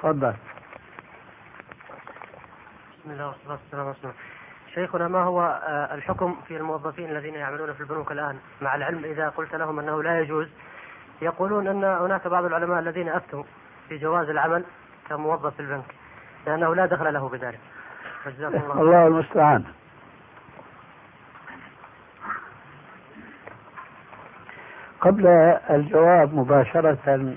تفضل. بسم الله والصلاة والسلام على رسول الله. شيخنا، ما هو الحكم في الموظفين الذين يعملون في البنوك الآن، مع العلم إذا قلت لهم أنه لا يجوز؟ يقولون أن هناك بعض العلماء الذين أفتوا في جواز العمل كموظف في البنك لأنه لا دخل له بذلك. الله المستعان. قبل الجواب مباشرة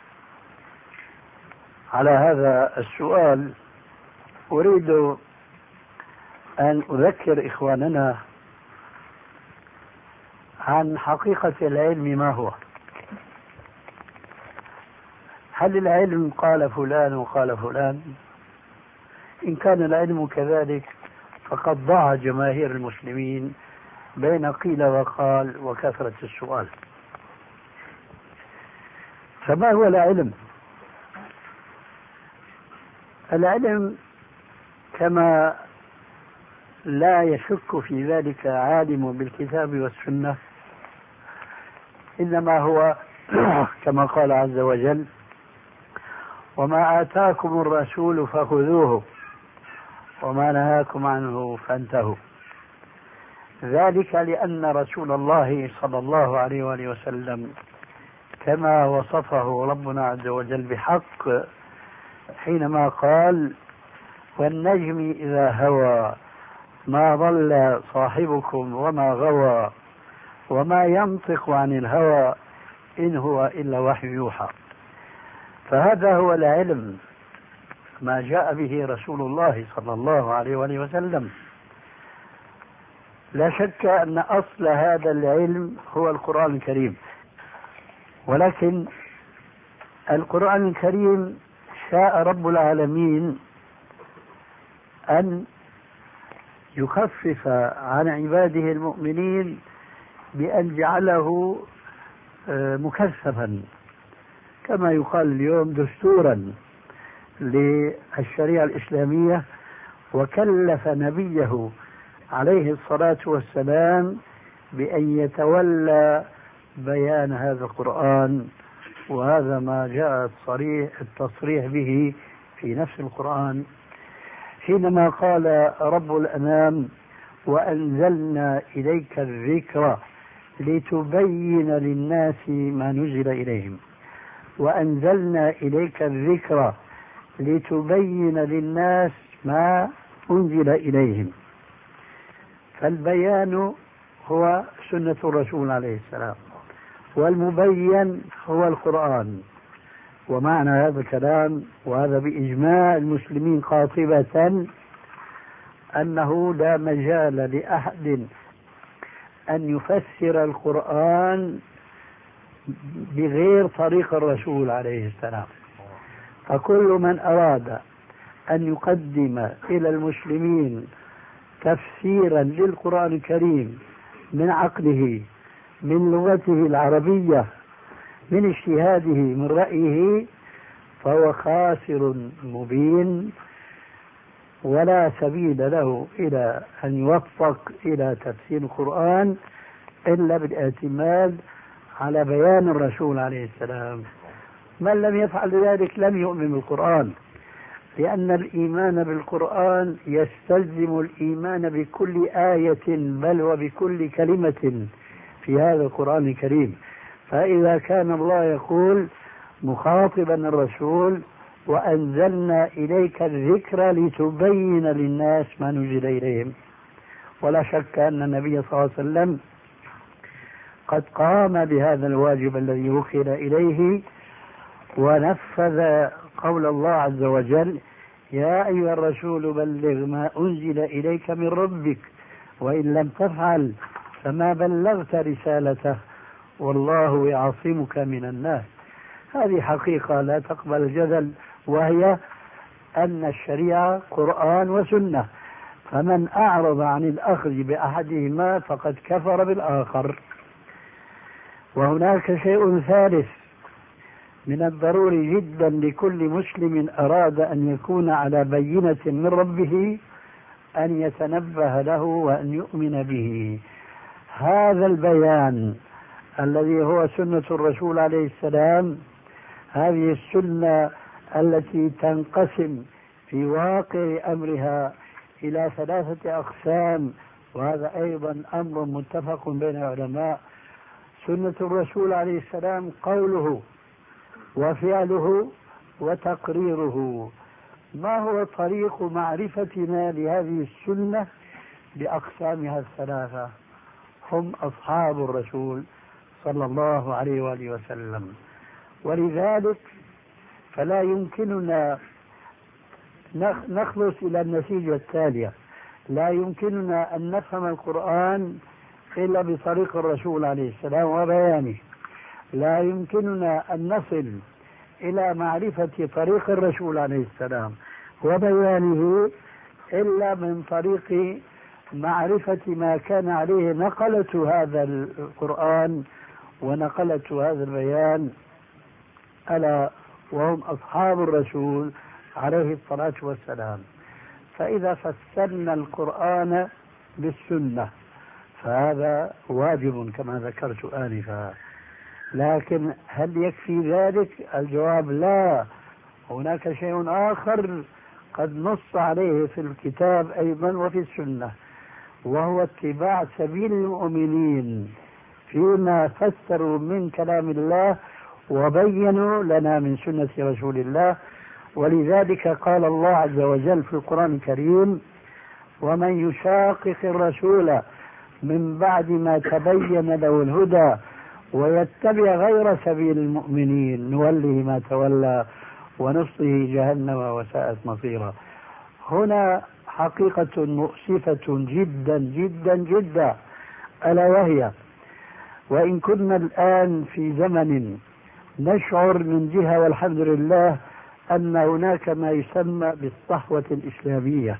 على هذا السؤال أريد أن أذكر إخواننا عن حقيقة العلم ما هو. هل العلم قال فلان وقال فلان؟ إن كان العلم كذلك فقد ضاع جماهير المسلمين بين قيل وقال وكثرة السؤال. فما هو العلم؟ العلم كما لا يشك في ذلك عالم بالكتاب والسنة إنما هو كما قال عز وجل: وما آتاكم الرسول فخذوه وما نهاكم عنه فانتهوا. ذلك لأن رسول الله صلى الله عليه وآله وسلم كما وصفه ربنا عز وجل بحق حينما قال: والنجم إذا هوى ما ضل صاحبكم وما غوى وما ينطق عن الهوى إن هو إلا وحي يوحى. فهذا هو العلم، ما جاء به رسول الله صلى الله عليه وآله وسلم. لا شك أن أصل هذا العلم هو القرآن الكريم، ولكن القرآن الكريم شاء رب العالمين أن يخفف عن عباده المؤمنين بأن جعله مكثفا، كما يقال اليوم دستورا للشريعة الإسلامية، وكلف نبيه عليه الصلاة والسلام بأن يتولى بيان هذا القرآن، وهذا ما جاء التصريح به في نفس القرآن حينما قال رب الأنام: وأنزلنا إليك الذكر لتبين للناس ما نزل إليهم. وأنزلنا إليك الذكر لتبين للناس ما أنزل إليهم. فالبيان هو سنة الرسول عليه السلام، والمبين هو القرآن. ومعنى هذا الكلام، وهذا بإجماع المسلمين قاطبة، أنه لا مجال لأحد أن يفسر القرآن بغير طريق الرسول عليه السلام. فكل من أراد أن يقدم إلى المسلمين تفسيرا للقرآن الكريم من عقله، من لغته العربية، من اجتهاده، من رأيه، فهو خاسر مبين، ولا سبيل له إلى أن يوفق إلى تفسير القرآن إلا بالاعتماد على بيان الرسول عليه السلام. من لم يفعل ذلك لم يؤمن بالقرآن، لأن الإيمان بالقرآن يستلزم الإيمان بكل آية بل وبكل كلمة في هذا القرآن الكريم. فإذا كان الله يقول مخاطبا الرسول: وأنزلنا إليك الذكر لتبين للناس ما نزل إليهم، ولا شك أن النبي صلى الله عليه وسلم قد قام بهذا الواجب الذي وكل إليه، ونفذ قول الله عز وجل: يا أيها الرسول بلغ ما أنزل إليك من ربك وإن لم تفعل فما بلغت رسالته والله يعصمك من الناس. هذه حقيقة لا تقبل الجدل، وهي أن الشريعة قرآن وسنة، فمن أعرض عن الأخذ بأحدهما فقد كفر بالآخر. وهناك شيء ثالث من الضروري جدا لكل مسلم أراد أن يكون على بينة من ربه أن يتنبه له وأن يؤمن به. هذا البيان الذي هو سنة الرسول عليه السلام، هذه السنة التي تنقسم في واقع أمرها إلى 3 أقسام، وهذا أيضا أمر متفق بين العلماء. سنة الرسول عليه السلام قوله وفعله وتقريره. ما هو طريق معرفتنا لهذه السنة بأقسامها 3؟ هم أصحاب الرسول صلى الله عليه وآله وسلم. ولذلك فلا يمكننا نخلص إلى النتيجة التالية: لا يمكننا أن نفهم القرآن إلا بطريق الرسول عليه السلام وبيانه. لا يمكننا أن نصل إلى معرفة طريق الرسول عليه السلام وبيانه إلا من طريق معرفة ما كان عليه نقلة هذا القرآن ونقلة هذا البيان، ألا وهم أصحاب الرسول عليه الصلاة والسلام. فإذا فسرنا القرآن بالسنة فهذا واجب كما ذكرت آنفا، لكن هل يكفي ذلك؟ الجواب لا. هناك شيء آخر قد نص عليه في الكتاب أيضا وفي السنة، وهو اتباع سبيل المؤمنين فيما فسروا من كلام الله وبينوا لنا من سنة رسول الله. ولذلك قال الله عز وجل في القرآن الكريم: ومن يشاقق الرسول من بعد ما تبين له الهدى ويتبع غير سبيل المؤمنين نوله ما تولى ونصله جهنم وساءت مصيرا. هنا حقيقة مؤسفة جدا جدا جدا، ألا وهي: وإن كنا الآن في زمن نشعر من جهة والحمد لله أن هناك ما يسمى بالصحوة الإسلامية،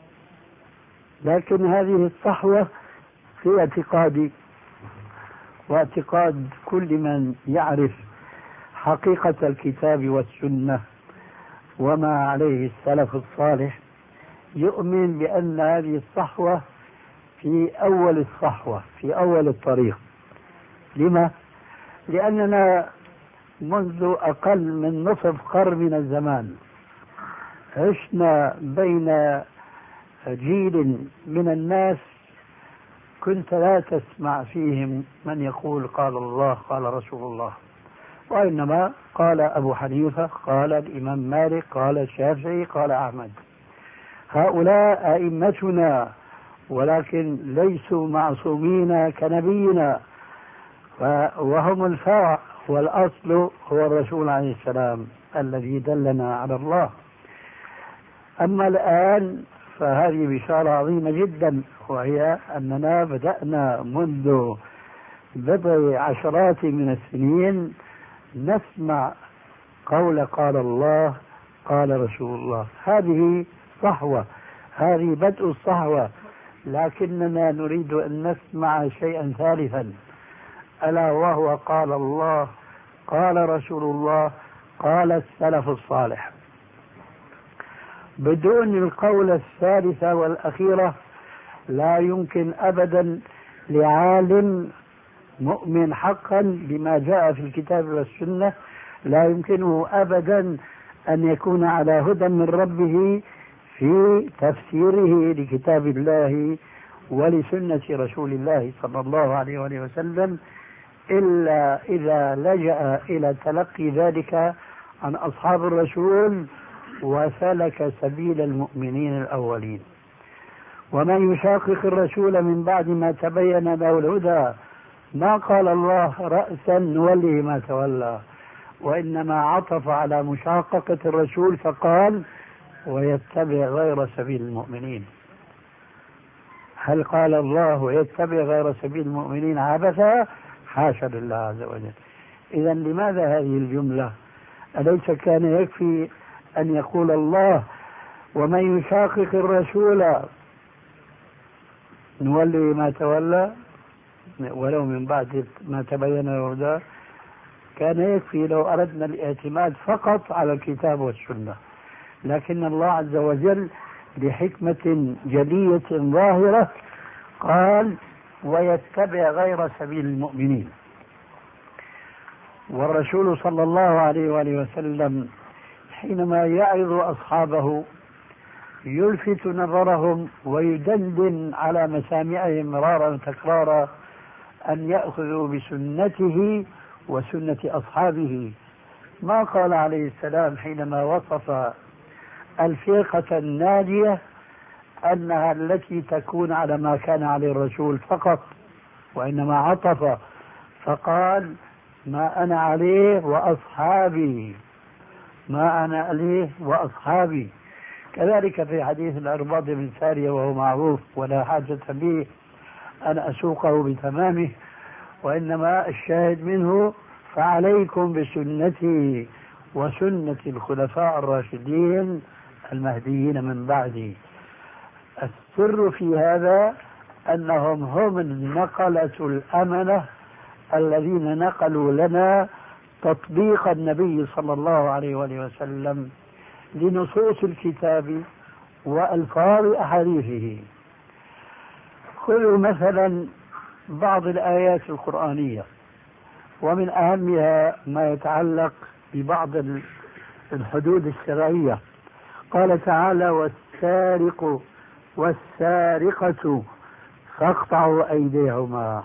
لكن هذه الصحوة في اعتقادي واعتقاد كل من يعرف حقيقة الكتاب والسنة وما عليه السلف الصالح يؤمن بأن هذه الصحوة في أول الصحوة، في أول الطريق. لما؟ لأننا منذ أقل من نصف قرن من الزمان عشنا بين جيل من الناس كنت لا تسمع فيهم من يقول قال الله قال رسول الله، وإنما قال أبو حنيفة، قال الإمام مالك، قال الشافعي، قال أحمد. هؤلاء أئمتنا، ولكن ليسوا معصومين كنبينا، وهم الفرع، والأصل هو الرسول عليه السلام الذي دلنا على الله. أما الآن فهذه بشارة عظيمة جدا، وهي أننا بدأنا منذ بضع عشرات من السنين نسمع قول قال الله قال رسول الله. هذه صحوة، هذه بدء الصحوة، لكننا نريد أن نسمع شيئا ثالثا، ألا وهو قال الله قال رسول الله قال السلف الصالح. بدون القول الثالثة والأخيرة لا يمكن أبدا لعالم مؤمن حقا بما جاء في الكتاب والسنة، لا يمكنه أبدا أن يكون على هدى من ربه في تفسيره لكتاب الله ولسنة رسول الله صلى الله عليه وآله وسلم إلا إذا لجأ إلى تلقي ذلك عن أصحاب الرسول وسلك سبيل المؤمنين الأولين. ومن يشاقق الرسول من بعد ما تبين له الهدى ما قال الله رأسا نوله ما تولى، وإنما عطف على مشاققة الرسول فقال ويتبع غير سبيل المؤمنين. هل قال الله ويتبع غير سبيل المؤمنين عبثا؟ حاشا لله عز وجل. إذا لماذا هذه الجملة؟ أليس كان يكفي أن يقول الله ومن يشاقق الرسول نولي ما تولى ولو من بعد ما تبين الهدى؟ كان يكفي لو أردنا الاعتماد فقط على الكتاب والسنة، لكن الله عز وجل بحكمة جلية ظاهرة قال ويتبع غير سبيل المؤمنين. والرسول صلى الله عليه وآله وسلم حينما يعظ أصحابه يلفت نظرهم ويدندن على مسامعهم مرارا وتكرارا أن يأخذوا بسنته وسنة أصحابه. ما قال عليه السلام حينما وصف الفرقة الناجية أنها التي تكون على ما كان عليه الرسول فقط، وإنما عطف فقال ما أنا عليه وأصحابي، ما أنا عليه وأصحابي. كذلك في حديث العرباض بن سارية وهو معروف ولا حاجة به أن أسوقه بتمامه، وإنما الشاهد منه فعليكم بسنتي وسنة الخلفاء الراشدين المهديين من بعدي. السر في هذا أنهم هم النقلة الأمنة الذين نقلوا لنا تطبيق النبي صلى الله عليه وآله وسلم لنصوص الكتاب وألفاظ أحاديثه. خذوا مثلا بعض الآيات القرآنية، ومن أهمها ما يتعلق ببعض الحدود الشرعية. قال تعالى والسارق والسارقة فاقطعوا أيديهما.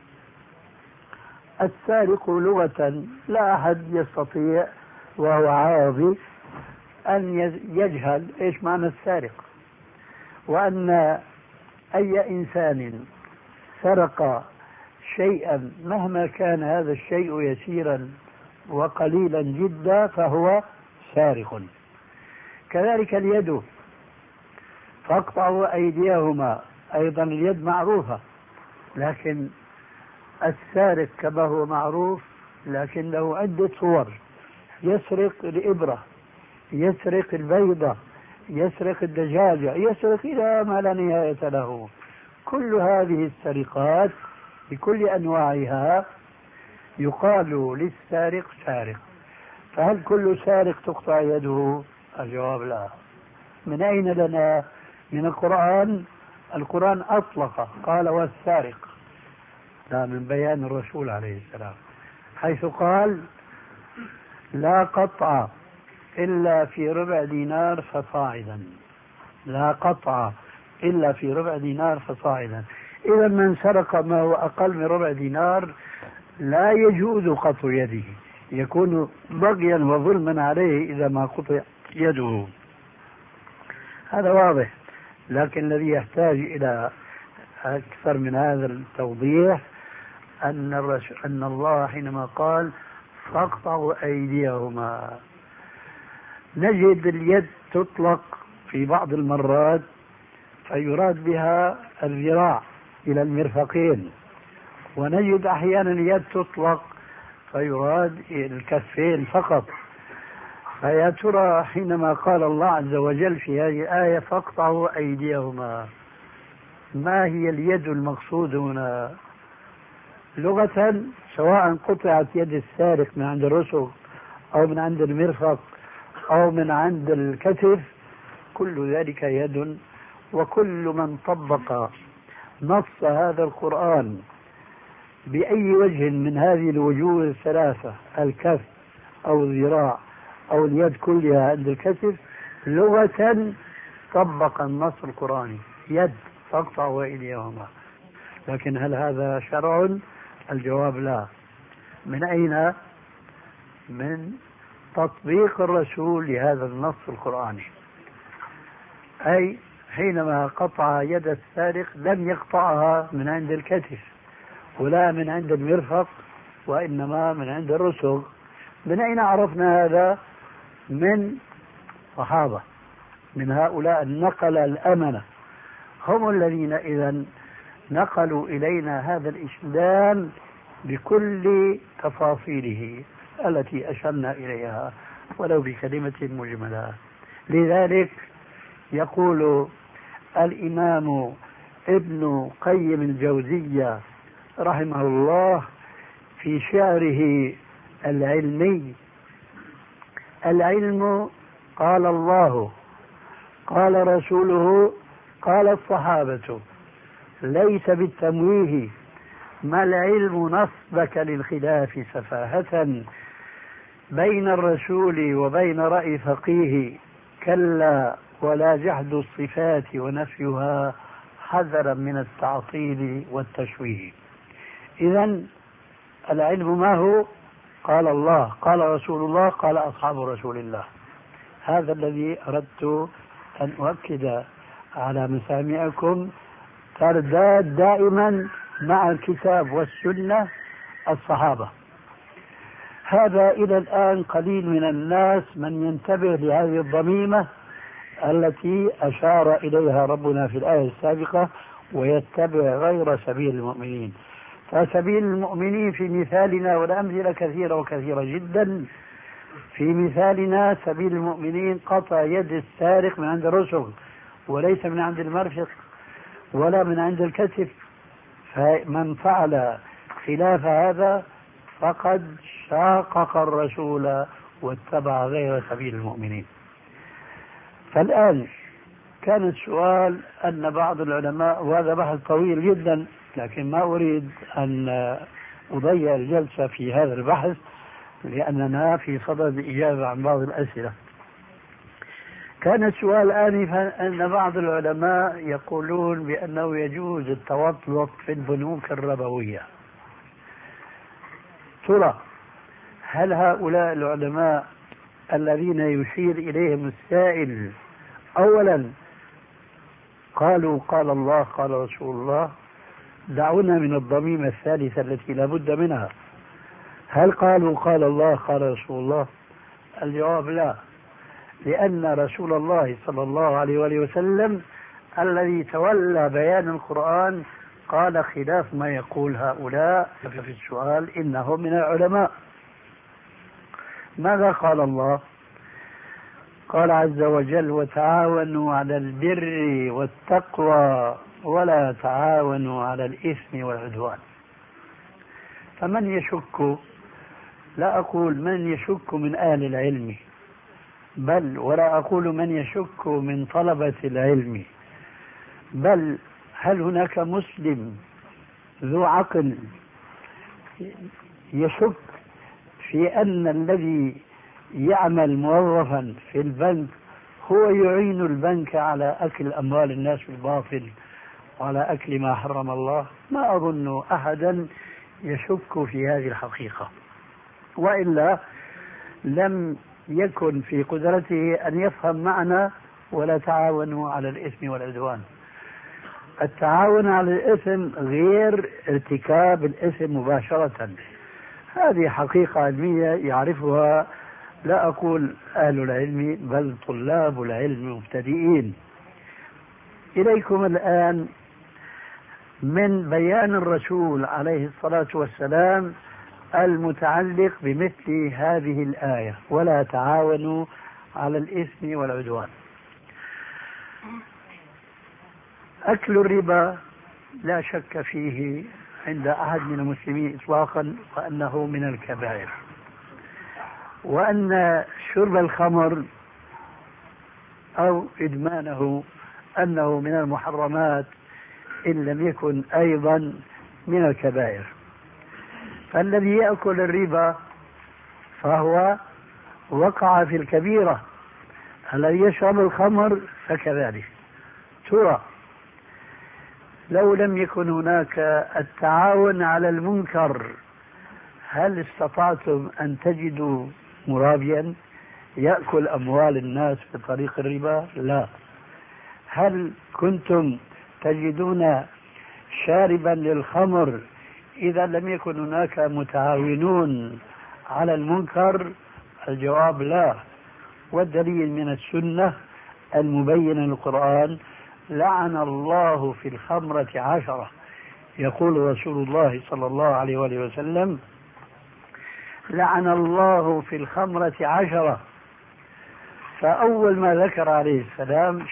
السارق لغة لا أحد يستطيع وهو عاضي أن يجهل إيش معنى السارق، وأن أي إنسان سرق شيئا مهما كان هذا الشيء يسيرا وقليلا جدا فهو سارق. كذلك اليد فاقطعوا أيديهما، أيضا اليد معروفة، لكن السارق كما هو معروف لكن له عدة صور. يسرق الإبرة، يسرق البيضة، يسرق الدجاجة، يسرق إلى ما لا نهاية له. كل هذه السرقات بكل أنواعها يقال للسارق سارق. فهل كل سارق تقطع يده؟ الجواب لا. من أين لنا؟ من القرآن. القرآن أطلق قال والسارق، لا، من بيان الرسول عليه السلام حيث قال لا قطع إلا في ربع دينار فصاعدا، لا قطع إلا في ربع دينار فصاعدا. إذا من سرق ما هو أقل من ربع دينار لا يجوز قطع يده، يكون بغيا وظلما عليه إذا ما قطع يده. هذا واضح، لكن الذي يحتاج إلى أكثر من هذا التوضيح أن الله حينما قال فاقطعوا أيديهما، نجد اليد تطلق في بعض المرات فيراد بها الذراع إلى المرفقين، ونجد أحيانا اليد تطلق فيراد الكفين فقط. فيا ترى حينما قال الله عز وجل في هذه الآية فاقطعوا أيديهما، ما هي اليد المقصود هنا لغة؟ سواء قطعت يد السارق من عند الرسغ أو من عند المرفق أو من عند الكتف، كل ذلك يد. وكل من طبق نص هذا القرآن بأي وجه من هذه الوجوه الثلاثة، الكف أو الذراع أو اليد كلها عند الكتف، لغة طبق النص القرآني، يد فاقطعوا أيديهما. لكن هل هذا شرع؟ الجواب لا. من أين؟ من تطبيق الرسول لهذا النص القرآني. أي حينما قطع يد السارق لم يقطعها من عند الكتف ولا من عند المرفق، وإنما من عند الرسغ. من أين عرفنا هذا؟ من صحابة، من هؤلاء النقلة الأمنة، هم الذين إذا نقلوا إلينا هذا الإسلام بكل تفاصيله التي أشرنا إليها ولو بكلمة مجملة. لذلك يقول الإمام ابن قيم الجوزية رحمه الله في شعره العلمي: العلم قال الله قال رسوله قال الصحابة، ليس بالتمويه، ما العلم نصبك للخلاف سفاهة، بين الرسول وبين رأي فقيه كلا ولا جحد الصفات ونفيها حذرا من التعطيل والتشويه. إذن العلم ما هو؟ قال الله، قال رسول الله، قال أصحاب رسول الله. هذا الذي أردت أن أؤكد على مسامعكم، ترداد دائما مع الكتاب والسنة الصحابة. هذا إلى الآن قليل من الناس من ينتبه لهذه الضميمة التي أشار إليها ربنا في الآية السابقة، ويتبع غير سبيل المؤمنين. فسبيل المؤمنين في مثالنا، والأمثلة كثيرة وكثيرة جدا، في مثالنا سبيل المؤمنين قطع يد السارق من عند الرسل، وليس من عند المرفق ولا من عند الكتف. فمن فعل خلاف هذا فقد شاقق الرسول واتبع غير سبيل المؤمنين. فالآن كان السؤال أن بعض العلماء، وهذا بحث طويل جدا لكن ما أريد أن أضيع الجلسة في هذا البحث لأننا في صدد الإجابة عن بعض الأسئلة. كان السؤال آنفا أن بعض العلماء يقولون بأنه يجوز التوطلق في البنوك الربوية. ترى هل هؤلاء العلماء الذين يشير إليهم السائل أولا قالوا قال الله قال رسول الله؟ دعونا من الضميمة الثالثة التي لا بد منها. هل قالوا قال الله قال رسول الله؟ الجواب لا، لأن رسول الله صلى الله عليه وآله وسلم الذي تولى بيان القرآن قال خلاف ما يقول هؤلاء في السؤال إنهم من العلماء. ماذا قال الله؟ قال عز وجل وتعاونوا على البر والتقوى ولا تعاونوا على الإثم والعدوان. فمن يشك، لا أقول من يشك من أهل العلم، بل ولا أقول من يشك من طلبة العلم، بل هل هناك مسلم ذو عقل يشك في أن الذي يعمل موظفا في البنك هو يعين البنك على أكل أموال الناس بالباطل وعلى أكل ما حرم الله؟ ما أظن أحدا يشك في هذه الحقيقة، وإلا لم يكن في قدرته أن يفهم معنى ولا تعاونوا على الإثم والعدوان. التعاون على الإثم غير ارتكاب الإثم مباشرة، هذه حقيقة علمية يعرفها لا أقول أهل العلم بل طلاب العلم مبتدئين. إليكم الآن من بيان الرسول عليه الصلاة والسلام المتعلق بمثل هذه الآية ولا تعاونوا على الإثم والعدوان. أكل الربا لا شك فيه عند أحد من المسلمين إطلاقا وأنه من الكبائر، وأن شرب الخمر أو إدمانه أنه من المحرمات إن لم يكن أيضا من الكبائر. فالذي يأكل الربا فهو وقع في الكبيرة، الذي يشرب الخمر فكذلك. ترى لو لم يكن هناك التعاون على المنكر هل استطعتم أن تجدوا مرابيا يأكل أموال الناس بطريق الربا؟ لا. هل كنتم تجدون شاربا للخمر إذا لم يكن هناك متعاونون على المنكر؟ الجواب لا. والدليل من السنة المبينة للقرآن لعن الله في الخمرة 10. يقول رسول الله صلى الله عليه وآله وسلم لعن الله في الخمرة 10. فأول ما ذكر عليه السلام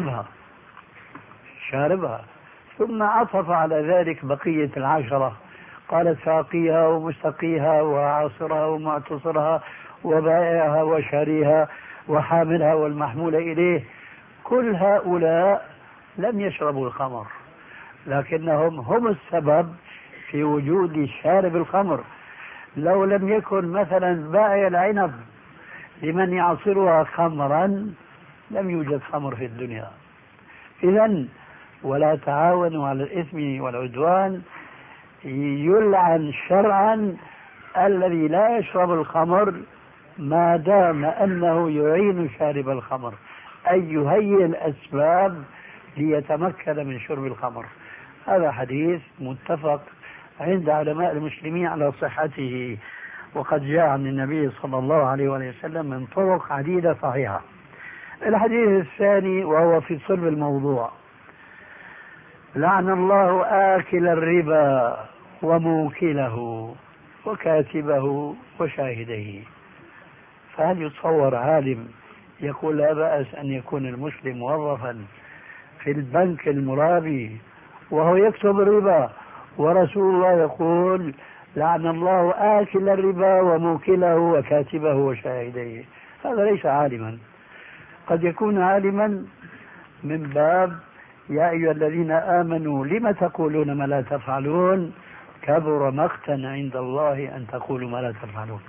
شاربها ثم عطف على ذلك بقية 10، قال ساقيها ومستقيها وعاصرها ومعتصرها وبائعها وشاريها وحاملها والمحمول إليه. كل هؤلاء لم يشربوا الخمر لكنهم هم السبب في وجود شارب الخمر، لو لم يكن مثلا بائع العنب لمن يعصرها خمرا لم يوجد خمر في الدنيا. إذا ولا تعاونوا على الإثم والعدوان يلعن شرعا الذي لا يشرب الخمر ما دام أنه يعين شارب الخمر، أي يهيئ الأسباب ليتمكن من شرب الخمر. هذا حديث متفق عند علماء المسلمين على صحته، وقد جاء عن النبي صلى الله عليه وسلم من طرق عديدة صحيحة. الحديث الثاني وهو في صلب الموضوع: لعن الله آكل الربا وموكله وكاتبه وشاهديه. فهل يتصور عالم يقول لا بأس أن يكون المسلم موظفا في البنك المرابي وهو يكتب الربا، ورسول الله يقول لعن الله آكل الربا وموكله وكاتبه وشاهديه؟ هذا ليس عالما. قد يكون عالما من باب يا أيها الذين آمنوا لم تقولون ما لا تفعلون كبر مقتا عند الله أن تقولوا ما لا تفعلون.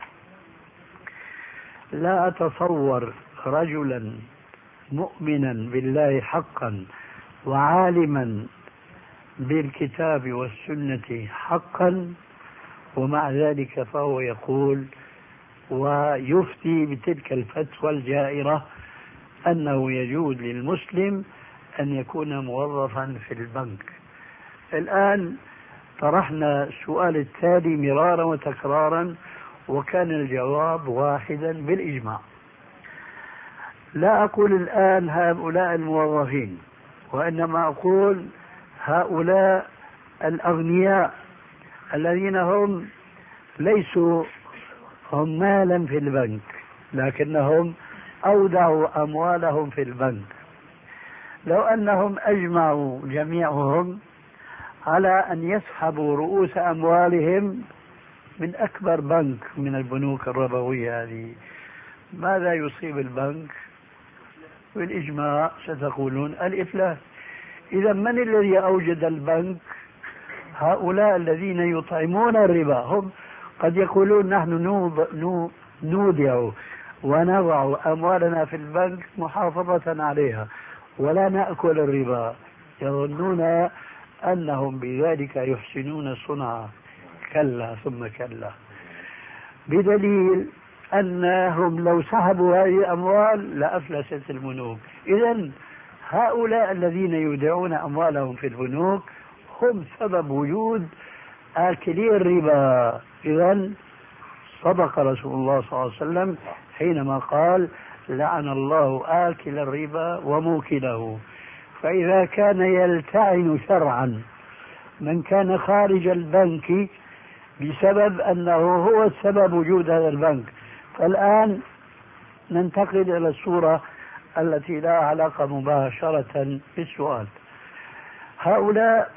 لا أتصور رجلا مؤمنا بالله حقا وعالما بالكتاب والسنة حقا ومع ذلك فهو يقول ويفتي بتلك الفتوى الجائرة أنه يجوز للمسلم أن يكون موظفا في البنك. الآن طرحنا السؤال التالي مرارا وتكرارا وكان الجواب واحدا بالإجماع. لا أقول الآن هؤلاء الموظفين، وإنما أقول هؤلاء الأغنياء الذين هم ليسوا عمالا في البنك لكنهم أودعوا أموالهم في البنك. لو أنهم أجمعوا جميعهم على أن يسحبوا رؤوس أموالهم من أكبر بنك من البنوك الربوية هذه، ماذا يصيب البنك؟ بالإجماع ستقولون الإفلاس. إذا من الذي أوجد البنك؟ هؤلاء الذين يطعمون الربا. هم قد يقولون نحن نودع ونضع أموالنا في البنك محافظة عليها ولا نأكل الربا، يظنون أنهم بذلك يحسنون صنعا. كلا ثم كلا، بدليل أنهم لو سحبوا هذه الأموال لأفلست البنوك. إذن هؤلاء الذين يودعون أموالهم في البنوك هم سبب وجود آكلي الربا. إذن صدق رسول الله صلى الله عليه وسلم حينما قال لعن الله آكل الربا وموكله. فإذا كان يلتعن شرعا من كان خارج البنك بسبب أنه هو السبب وجود هذا البنك، فالآن ننتقل إلى الصورة التي لا علاقة مباشرة بالسؤال. هؤلاء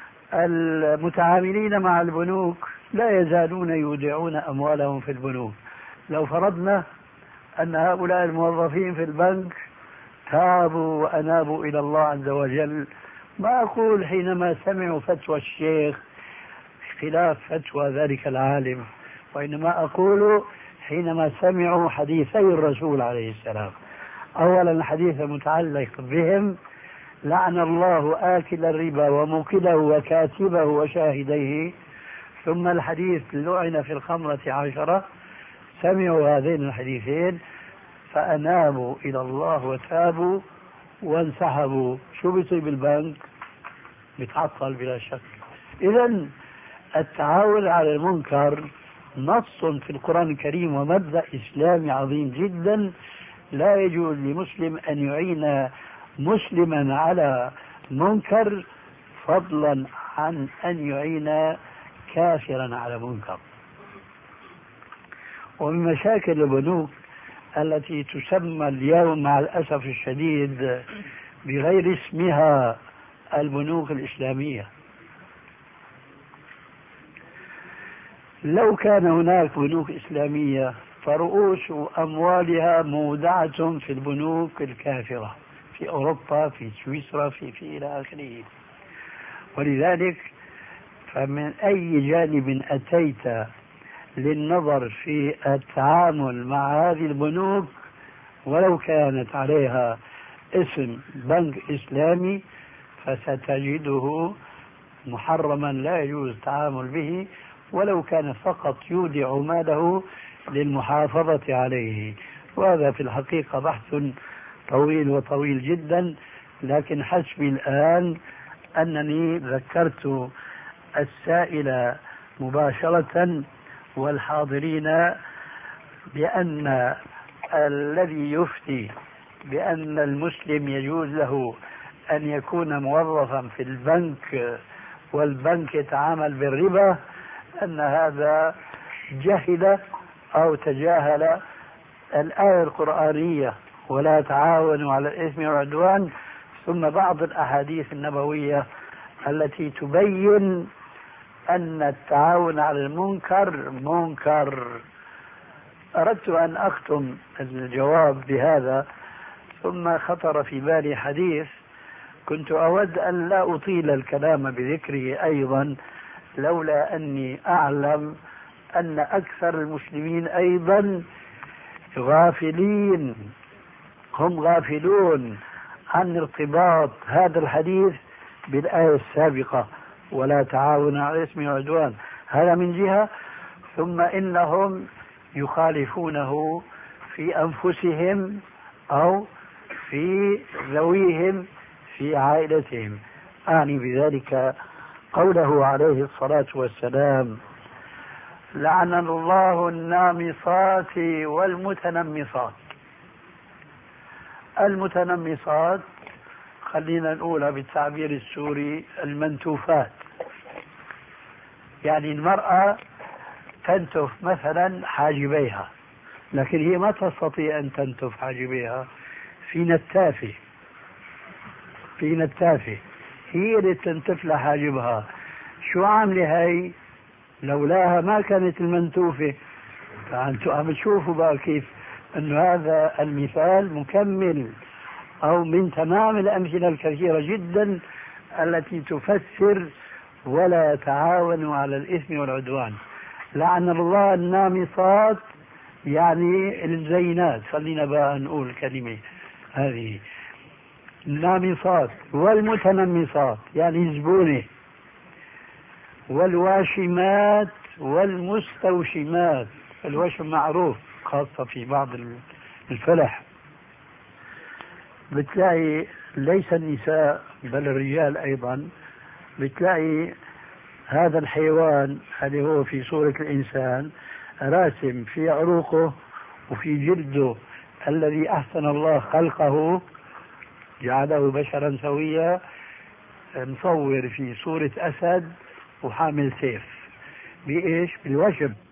المتعاملين مع البنوك لا يزالون يودعون أموالهم في البنوك. لو فرضنا أن هؤلاء الموظفين في البنك تابوا وأنابوا إلى الله عز وجل، ما أقول حينما سمعوا فتوى الشيخ خلاف فتوى ذلك العالم، وإنما أقول حينما سمعوا حديثي الرسول عليه السلام. أولا الحديث المتعلق بهم لعن الله آكل الربا وموكله وكاتبه وشاهديه، ثم الحديث لعن في الخمرة 10. سمعوا هذين الحديثين فأنابوا إلى الله وتابوا وانسحبوا. شو بيصيب البنك؟ بيتعطل بلا شك. إذن التعاون على المنكر نص في القرآن الكريم ومبدأ إسلامي عظيم جدا. لا يجوز لمسلم أن يعين مسلما على منكر فضلا عن أن يعين كافرا على منكر. ومن مشاكل البنوك التي تسمى اليوم مع الأسف الشديد بغير اسمها البنوك الإسلامية. لو كان هناك بنوك إسلامية فرؤوس أموالها مودعة في البنوك الكافرة في أوروبا، في سويسرا، في إلى آخره. ولذلك فمن أي جانب أتيت للنظر في التعامل مع هذه البنوك ولو كانت عليها اسم بنك إسلامي فستجده محرما لا يجوز التعامل به ولو كان فقط يودع ماله للمحافظة عليه. وهذا في الحقيقة بحث طويل جدا، لكن حسبي الآن أنني ذكرت السائل مباشرة والحاضرين بأن الذي يفتي بأن المسلم يجوز له أن يكون موظفا في البنك والبنك يتعامل بالربا أن هذا جهل أو تجاهل الآية القرآنية ولا تعاونوا على الإثم والعدوان، ثم بعض الأحاديث النبوية التي تبين أن التعاون على المنكر منكر. أردت أن أختم الجواب بهذا، ثم خطر في بالي حديث كنت أود أن لا أطيل الكلام بذكره أيضا، لولا أني أعلم أن أكثر المسلمين أيضا غافلين، هم غافلون عن ارتباط هذا الحديث بالآية السابقة ولا تعاون على الإثم والعدوان، هذا من جهة، ثم إنهم يخالفونه في أنفسهم أو في ذويهم في عائلتهم. أعني بذلك قوله عليه الصلاة والسلام: لعن الله النامصات والمتنمصات. المتنمصات خلينا نقولها بالتعبير السوري المنتوفات، يعني المرأة تنتف مثلا حاجبيها، لكن هي ما تستطيع أن تنتف حاجبيها، في نتافة هي اللي تنتف لها حاجبها. شو عاملة هاي؟ لولاها ما كانت المنتوفة. فأنتوا عم تشوفوا بقى كيف أن هذا المثال مكمل أو من تمام الأمثلة الكثيرة جدا التي تفسر ولا تعاونوا على الإثم والعدوان. لعن الله النامصات يعني الزينات، خلينا بقى نقول الكلمة هذه، النامصات، والمتنمصات يعني زبونة، والواشمات والمستوشمات. الوشم معروف خاصة في بعض الفلح، بتلاقي ليس النساء بل الرجال أيضا، بتلاقي هذا الحيوان اللي هو في صورة الإنسان راسم في عروقه وفي جلده الذي أحسن الله خلقه جعله بشرا سويا، مصور في صورة أسد وحامل سيف. بإيش؟ بالوشم.